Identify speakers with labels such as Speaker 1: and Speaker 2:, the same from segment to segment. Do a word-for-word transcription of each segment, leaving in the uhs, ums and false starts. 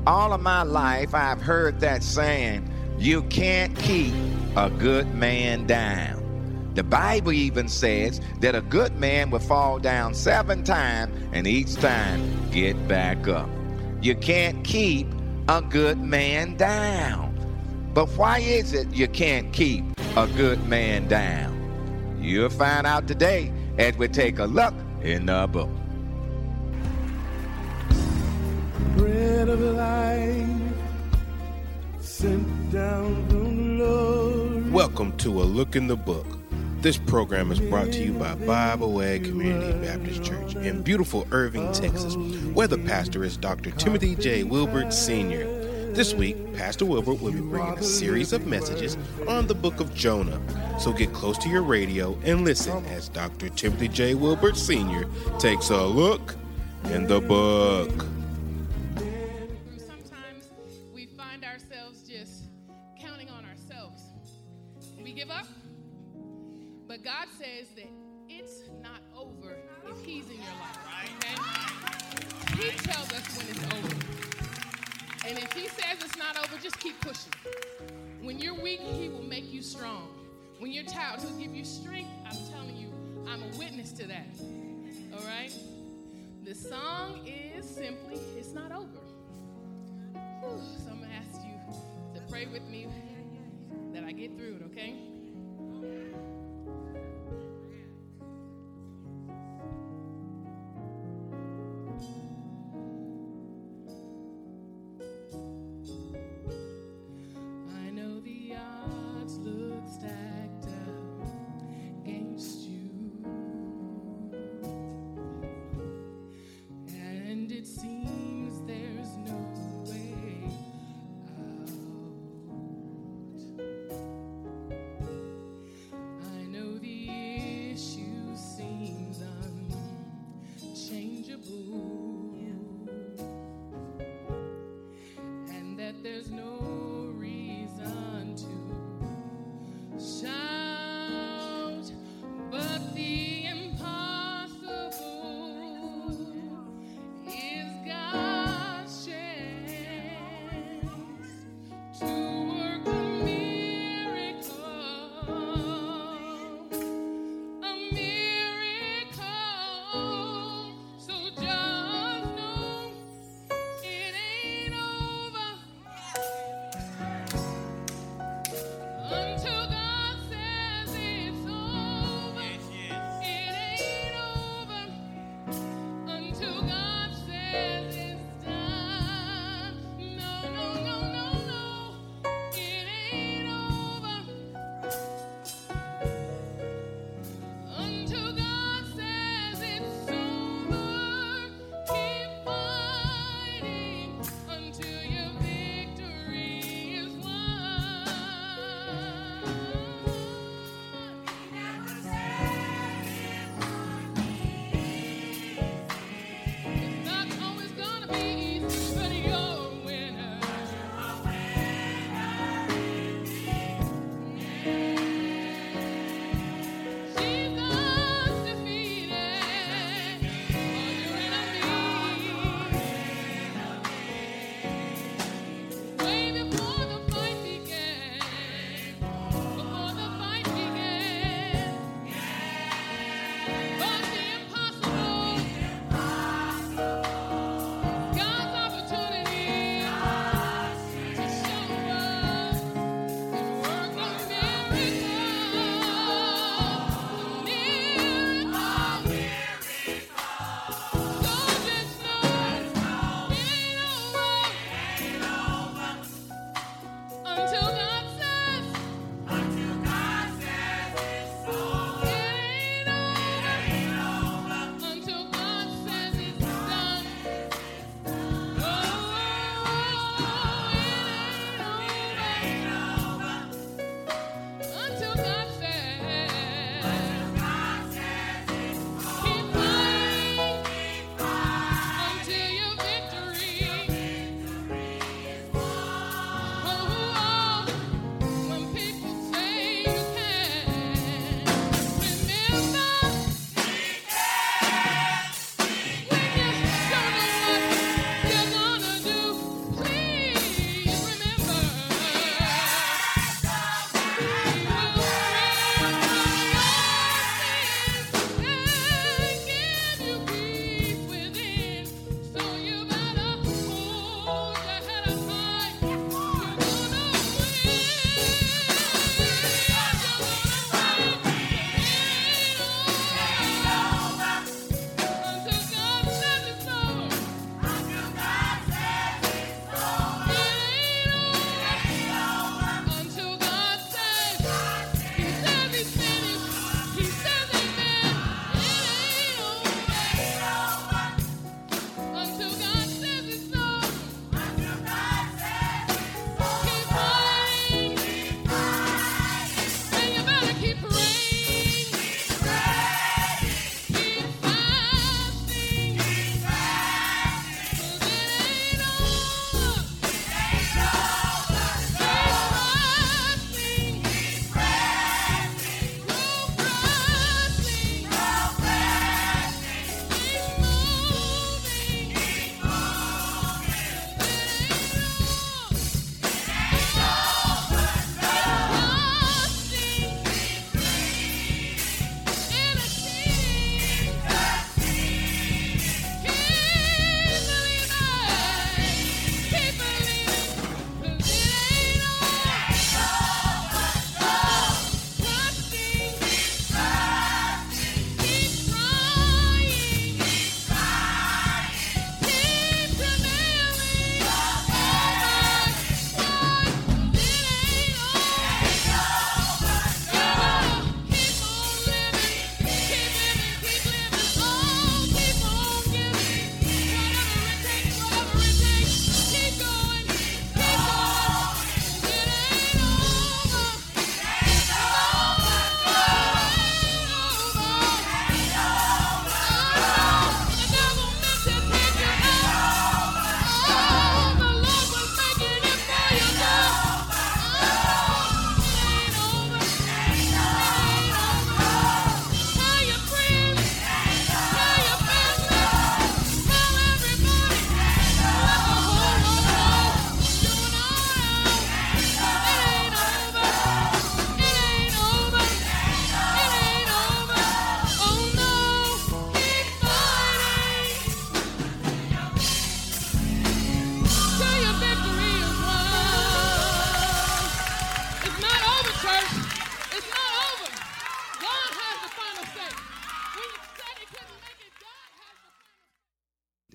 Speaker 1: All of my life, I've heard that saying, you can't keep a good man down. The Bible even says that a good man will fall down seven times and each time get back up. You can't keep a good man down. But why is it you can't keep a good man down? You'll find out today as we take a look in the book.
Speaker 2: Bread of life sent down from the Lord.
Speaker 3: Welcome to A Look in the Book. This program is brought to you by Bible Way Community Baptist Church in beautiful Irving, Texas, where the pastor is Doctor Timothy J. Wilbert Senior This week, Pastor Wilbert will be bringing a series of messages on the book of Jonah. So get close to your radio and listen as Doctor Timothy J. Wilbert Senior takes a look in the book.
Speaker 4: Sometimes we find ourselves just counting on ourselves. We give up. But God says that it's not over if He's in your life. Okay? He tells us when it's over. And if He says it's not over, just keep pushing. When you're weak, He will make you strong. When you're tired, He'll give you strength. I'm telling you, I'm a witness to that. All right? The song is simply, it's not over. Whew, so I'm going to ask you to pray with me that I get through it, okay?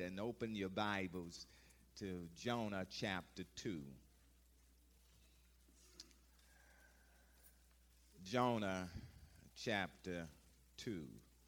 Speaker 1: and open your Bibles to Jonah chapter two. Jonah chapter two.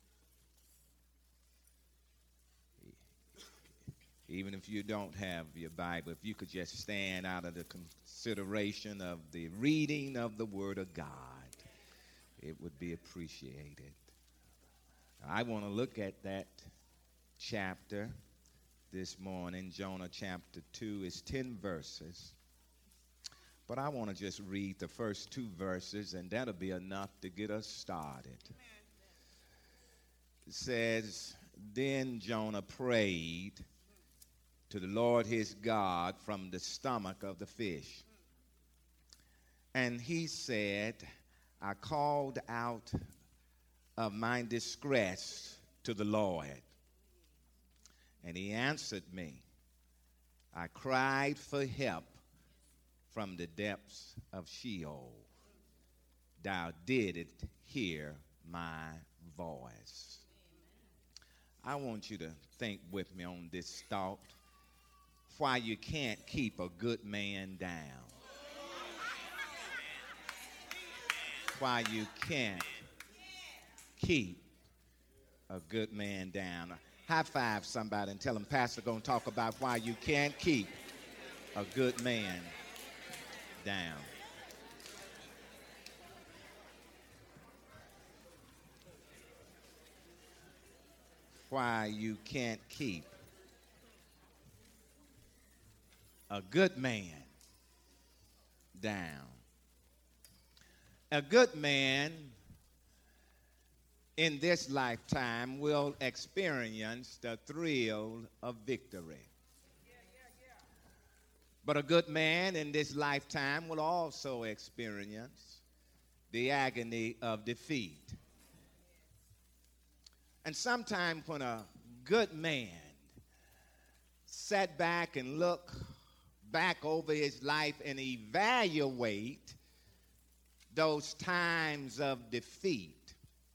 Speaker 1: Even if you don't have your Bible, if you could just stand out of the consideration of the reading of the Word of God, it would be appreciated. I want to look at that chapter this morning. Jonah chapter two is ten verses. But I want to just read the first two verses, and that'll be enough to get us started. It says, "Then Jonah prayed to the Lord his God from the stomach of the fish. And he said, I called out of my distress to the Lord. And he answered me. I cried for help from the depths of Sheol. Thou didst hear my voice." I want you to think with me on this thought. Why you can't keep a good man down. Why you can't keep a good man down. High five somebody and tell them, Pastor going to talk about why you can't keep a good man down. Why you can't keep a good man down. A good man in this lifetime will experience the thrill of victory. But a good man in this lifetime will also experience the agony of defeat. And sometimes when a good man sat back and looked back over his life and evaluate those times of defeat,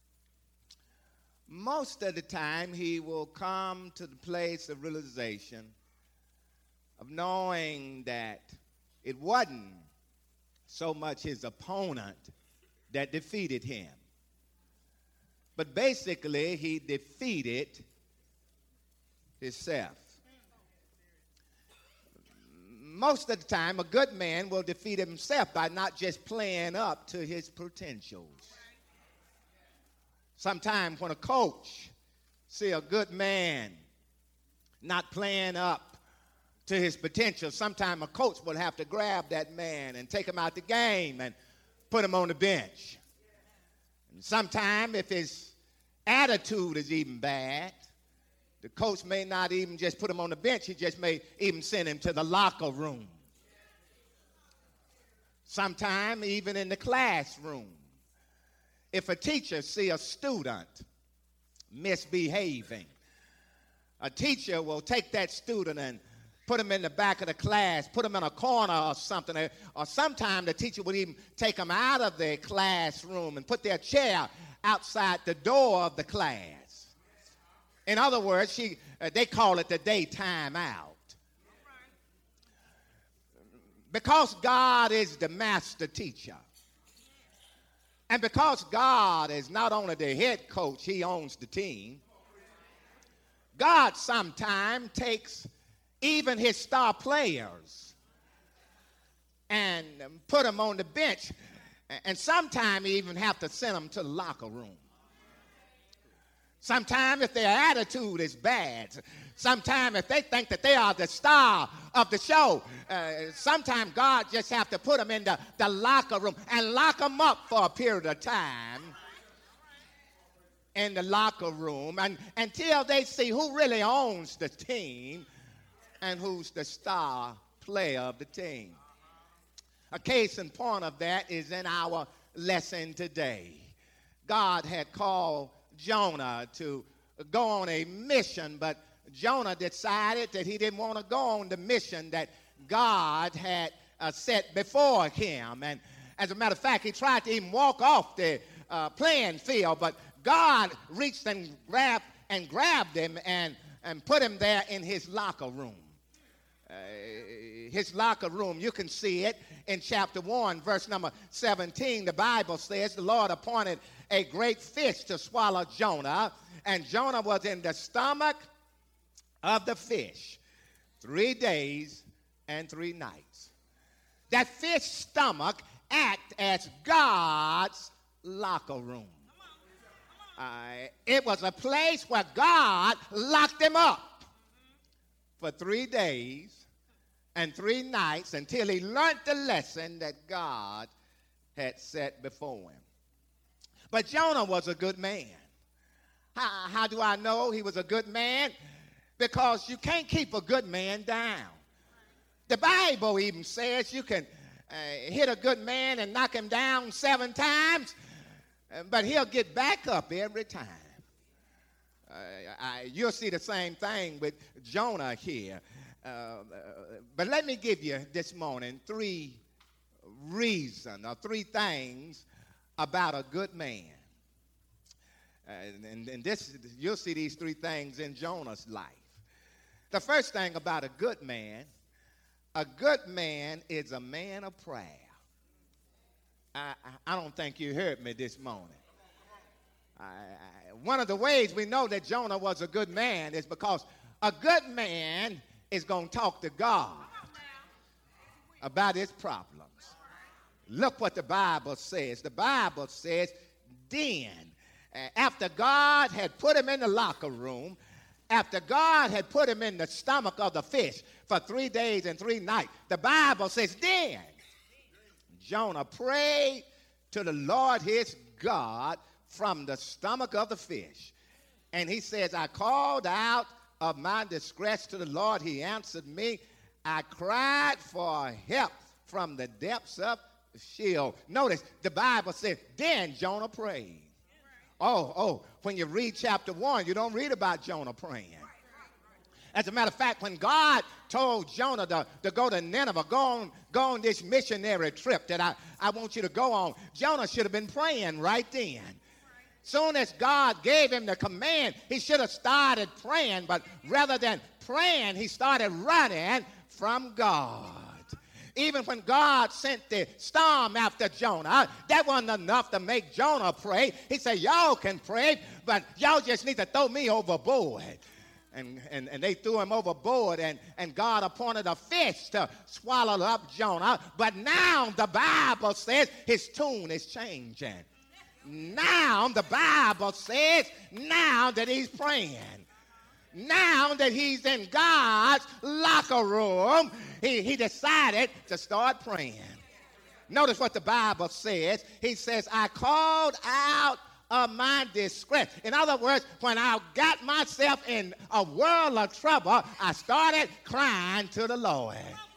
Speaker 1: most of the time he will come to the place of realization of knowing that it wasn't so much his opponent that defeated him, but basically he defeated himself. Most of the time, a good man will defeat himself by not just playing up to his potentials. Sometimes when a coach see a good man not playing up to his potential, sometimes a coach will have to grab that man and take him out the game and put him on the bench. And sometimes if his attitude is even bad, the coach may not even just put him on the bench. He just may even send him to the locker room. Sometime even in the classroom. If a teacher see a student misbehaving, a teacher will take that student and put him in the back of the class, put him in a corner or something. Or sometime the teacher would even take him out of the classroom and put their chair outside the door of the class. In other words, she, uh, they call it the daytime out. Because God is the master teacher. And because God is not only the head coach, he owns the team. God sometimes takes even his star players and put them on the bench. And sometimes he even have to send them to the locker room. Sometimes if their attitude is bad, sometimes if they think that they are the star of the show, uh, sometimes God just have to put them in the, the locker room and lock them up for a period of time in the locker room and, until they see who really owns the team and who's the star player of the team. A case in point of that is in our lesson today. God had called Jonah to go on a mission, but Jonah decided that he didn't want to go on the mission that God had uh, set before him. And as a matter of fact, he tried to even walk off the uh, playing field, but God reached and grabbed and grabbed him and and put him there in his locker room. Uh, his locker room, you can see it in chapter one, verse number seventeen. The Bible says the Lord appointed a great fish to swallow Jonah, and Jonah was in the stomach of the fish three days and three nights. That fish stomach act as God's locker room. Uh, it was a place where God locked him up for three days and three nights until he learned the lesson that God had set before him. But Jonah was a good man. How, how do I know he was a good man? Because you can't keep a good man down. The Bible even says you can uh, hit a good man and knock him down seven times, uh, but he'll get back up every time. Uh, I, you'll see the same thing with Jonah here. Uh, uh, but let me give you this morning three reasons or three things about a good man. Uh, and, and this, you'll see these three things in Jonah's life. The first thing about a good man, a good man is a man of prayer. I, I, I don't think you heard me this morning. I, I, one of the ways we know that Jonah was a good man is because a good man is going to talk to God about his problems. Look what the Bible says. The Bible says, then, uh, after God had put him in the locker room, after God had put him in the stomach of the fish for three days and three nights, the Bible says, then Jonah prayed to the Lord his God from the stomach of the fish. And he says, I called out of my distress to the Lord. He answered me. I cried for help from the depths of Sheol. Notice the Bible says, then Jonah prayed. Oh, oh, when you read chapter one, you don't read about Jonah praying. As a matter of fact, when God told Jonah to, to go to Nineveh, go on, go on this missionary trip that I, I want you to go on, Jonah should have been praying right then. Soon as God gave him the command, he should have started praying, but rather than praying, he started running from God. Even when God sent the storm after Jonah, that wasn't enough to make Jonah pray. He said, y'all can pray, but y'all just need to throw me overboard. And, and, and they threw him overboard, and, and God appointed a fish to swallow up Jonah. But now the Bible says his tune is changing. Now the Bible says now that he's praying. Now that he's in God's locker room, he, he decided to start praying. Notice what the Bible says. He says, I called out of my distress. In other words, when I got myself in a world of trouble, I started crying to the Lord.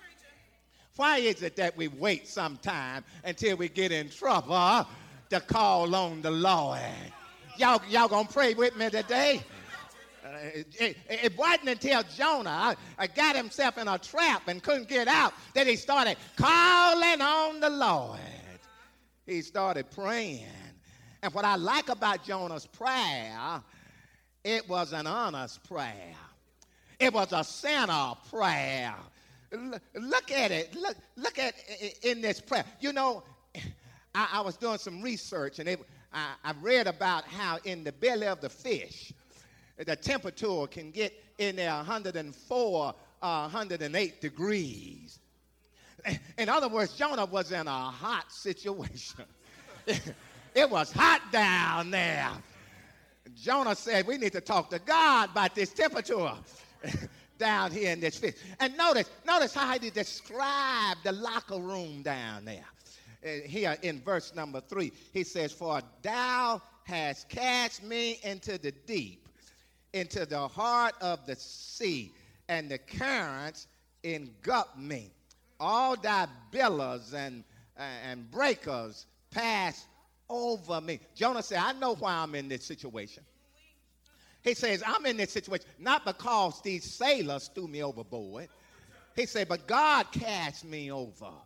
Speaker 1: Why is it that we wait sometime until we get in trouble to call on the Lord? Y'all, y'all gonna pray with me today? Uh, it, it wasn't until Jonah uh, got himself in a trap and couldn't get out that he started calling on the Lord. He started praying. And what I like about Jonah's prayer, it was an honest prayer. It was a sinner prayer. L- look at it. Look, look at it in this prayer. You know, I, I was doing some research, and it, I, I read about how in the belly of the fish, the temperature can get in there one hundred four, uh, one hundred eight degrees. In other words, Jonah was in a hot situation. It was hot down there. Jonah said, we need to talk to God about this temperature down here in this fish. And notice, notice how he described the locker room down there. Uh, here in verse number three, he says, for thou hast cast me into the deep, into the heart of the sea, and the currents engulfed me. All thy billows and, uh, and breakers pass over me. Jonah said, I know why I'm in this situation. He says, I'm in this situation not because these sailors threw me overboard. He said, but God cast me overboard.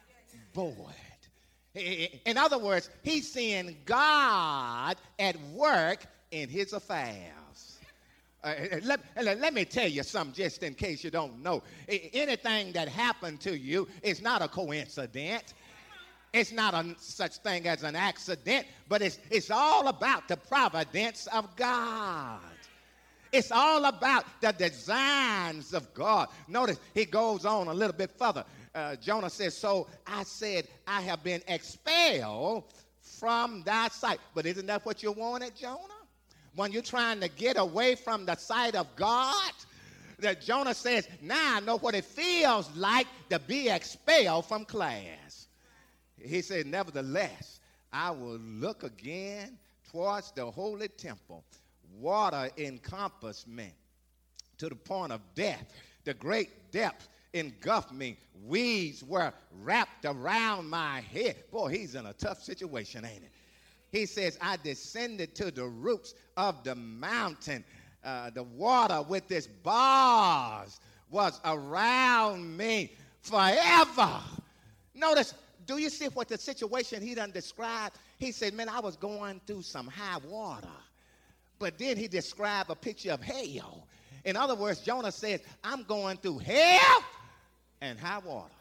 Speaker 1: In other words, he's seeing God at work in his affairs. Uh, let, let me tell you something just in case you don't know. Anything that happened to you is not a coincidence. It's not a such thing as an accident, but it's, it's all about the providence of God. It's all about the designs of God. Notice he goes on a little bit further. Uh, Jonah says, so I said, I have been expelled from thy sight. But isn't that what you wanted, Jonah? When you're trying to get away from the sight of God, that Jonah says, now I know what it feels like to be expelled from class. He said, nevertheless, I will look again towards the holy temple. Water encompassed me to the point of death. The great depth engulfed me. Weeds were wrapped around my head. Boy, he's in a tough situation, ain't it? He says, I descended to the roots of the mountain. Uh, the water with its bars was around me forever. Notice, do you see what the situation he done described? He said, man, I was going through some high water. But then he described a picture of hell. In other words, Jonah says, I'm going through hell and high water.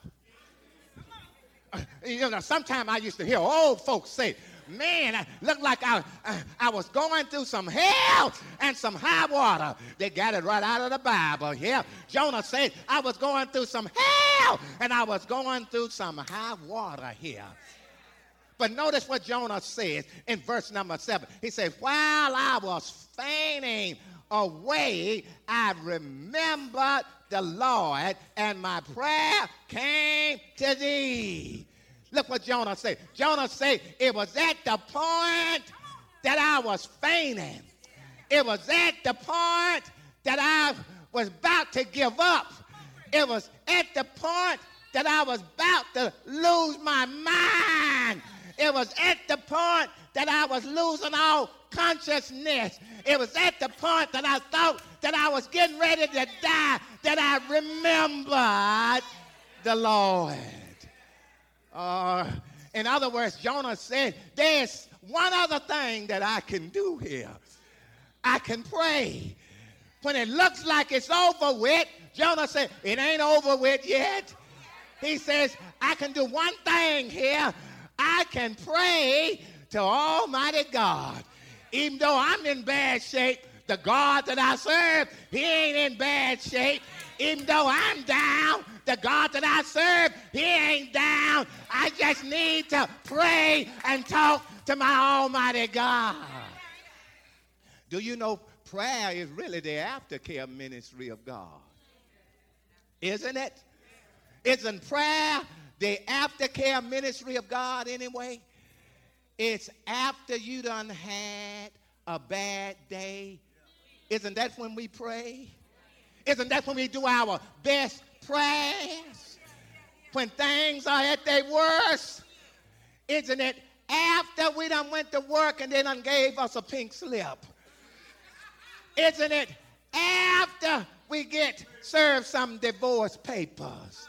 Speaker 1: You know, sometimes I used to hear old folks say, man, I looked like I, I, I was going through some hell and some high water. They got it right out of the Bible. Yeah, Jonah said, I was going through some hell and I was going through some high water here. But notice what Jonah says in verse number seven. He said, while I was fainting away, I remembered the Lord, and my prayer came to thee. Look what Jonah said. Jonah said, it was at the point that I was fainting. It was at the point that I was about to give up. It was at the point that I was about to lose my mind. It was at the point that I was losing all consciousness. It was at the point that I thought that I was getting ready to die that I remembered the Lord. Uh, in other words, Jonah said, there's one other thing that I can do here. I can pray. When it looks like it's over with, Jonah said, it ain't over with yet. He says, I can do one thing here. I can pray to Almighty God. Even though I'm in bad shape, the God that I serve, he ain't in bad shape. Even though I'm down, the God that I serve, he ain't down. I just need to pray and talk to my Almighty God. Do you know prayer is really the aftercare ministry of God? Isn't it? Isn't prayer the aftercare ministry of God anyway? It's after you done had a bad day. Isn't that when we pray? Isn't that when we do our best prayers? When things are at their worst? Isn't it after we done went to work and they done gave us a pink slip? Isn't it after we get served some divorce papers?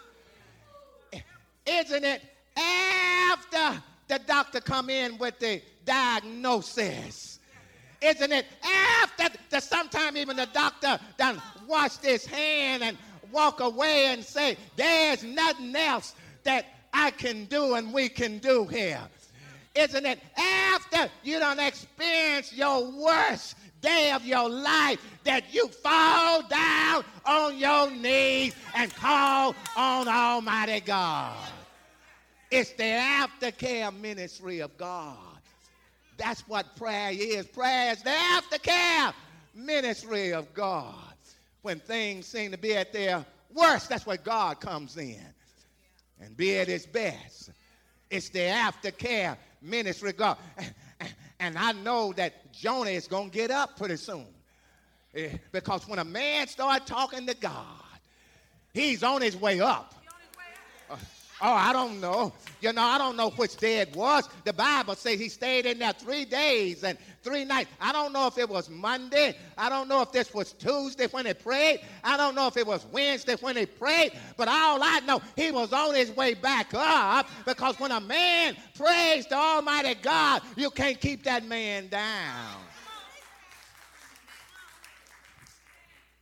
Speaker 1: Isn't it after the doctor come in with the diagnosis? Isn't it after the sometime even the doctor done washed his hand and walk away and say, there's nothing else that I can do and we can do here? Isn't it after you done experience your worst day of your life that you fall down on your knees and call on Almighty God? It's the aftercare ministry of God. That's what prayer is. Prayer is the aftercare ministry of God. When things seem to be at their worst, that's where God comes in. And be at his best. It's the aftercare ministry of God. And I know that Jonah is going to get up pretty soon. Because when a man starts talking to God, he's on his way up. Uh, oh, I don't know. You know, I don't know which day it was. The Bible says he stayed in there three days and three nights. I don't know if it was Monday. I don't know if this was Tuesday when he prayed. I don't know if it was Wednesday when he prayed. But all I know, he was on his way back up, because when a man prays to Almighty God, you can't keep that man down.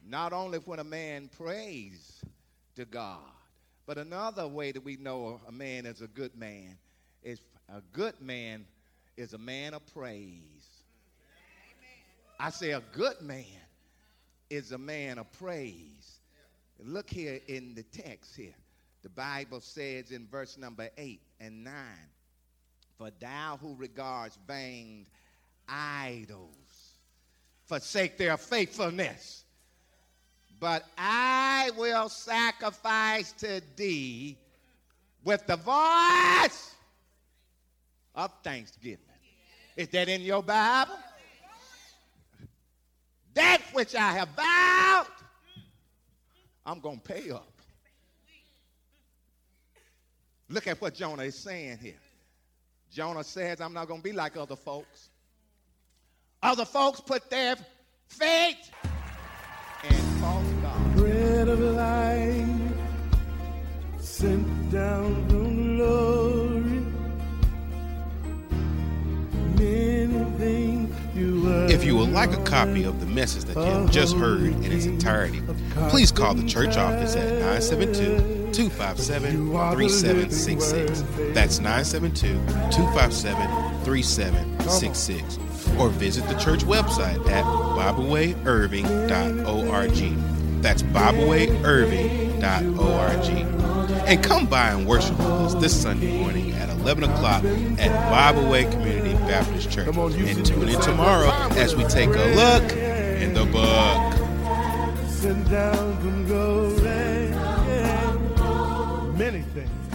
Speaker 1: Not only when a man prays to God, but another way that we know a man is a good man is a good man is a man of praise. I say a good man is a man of praise. Look here in the text here. The Bible says in verse number eight and nine, for thou who regards vain idols, forsake their faithfulness. But I will sacrifice to thee with the voice of thanksgiving. Is that in your Bible? That which I have vowed, I'm going to pay up. Look at what Jonah is saying here. Jonah says, I'm not going to be like other folks. Other folks put their faith in false gods.
Speaker 2: Bread of life sent down from glory. Many things you were.
Speaker 3: If you would like a copy of the message that you have just heard in its entirety, please call the church office at nine seven two, two five seven, three seven six six. That's nine seven two, two five seven, three seven six six. Or visit the church website at bible way irving dot org. That's bible way irving dot org. And come by and worship with us this Sunday morning at eleven o'clock at Bible Way Community Baptist Church. And tune in tomorrow as we take a look in the book.
Speaker 2: Sent down from glory. Many things.